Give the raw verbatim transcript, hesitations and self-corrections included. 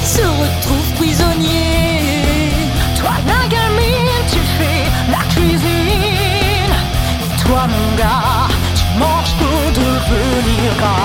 se retrouvent prisonniers. Toi la gamine, tu fais la cuisine. Et toi mon gars, tu manges pour devenir gras.